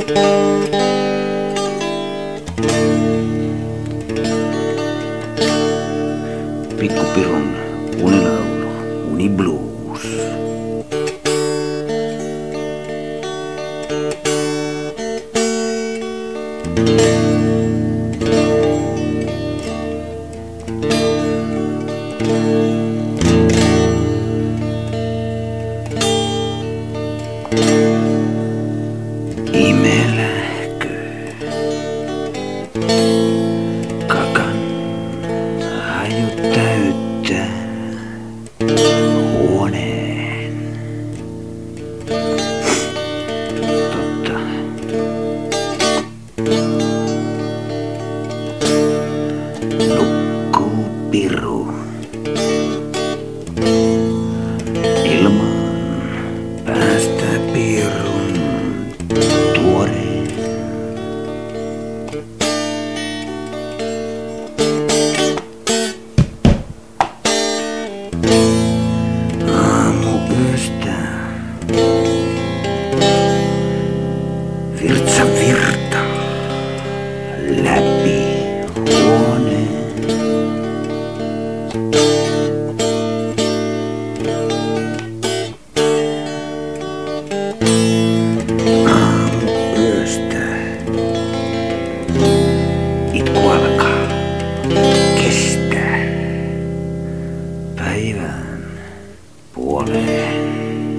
Pikkupirun unilaulu, uniblues. Imeläkö kakan haju täyttää huoneen? Totta. Nukkuu piru ilman päästä pirun tuoreen. Aamuyöstä virtsa virta läpi huoneen. Aamuyöstä itku alkaa kestää päivän puoleen.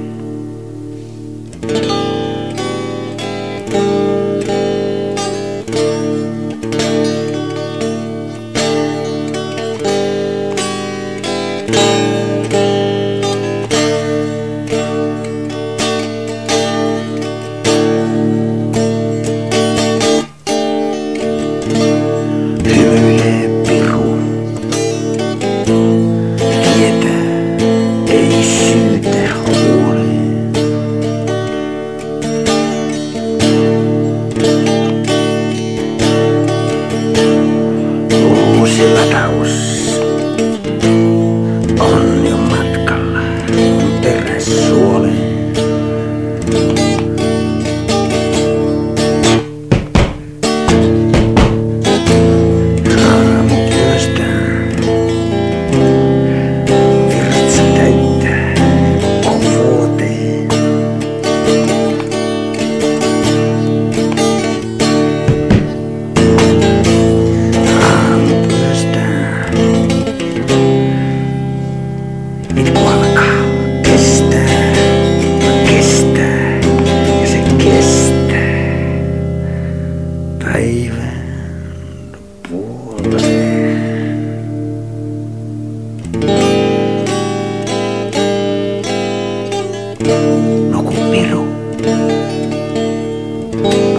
Hymyilee piru, tietää ei syytä huoleen. Uusi lataus on jo matkalla terässuoleen. Aamuyöstä virtsa täyttää vuoteen. Aamuyöstä itku alkaa kestää ja se kestää päivän puoleen. Nuku piru.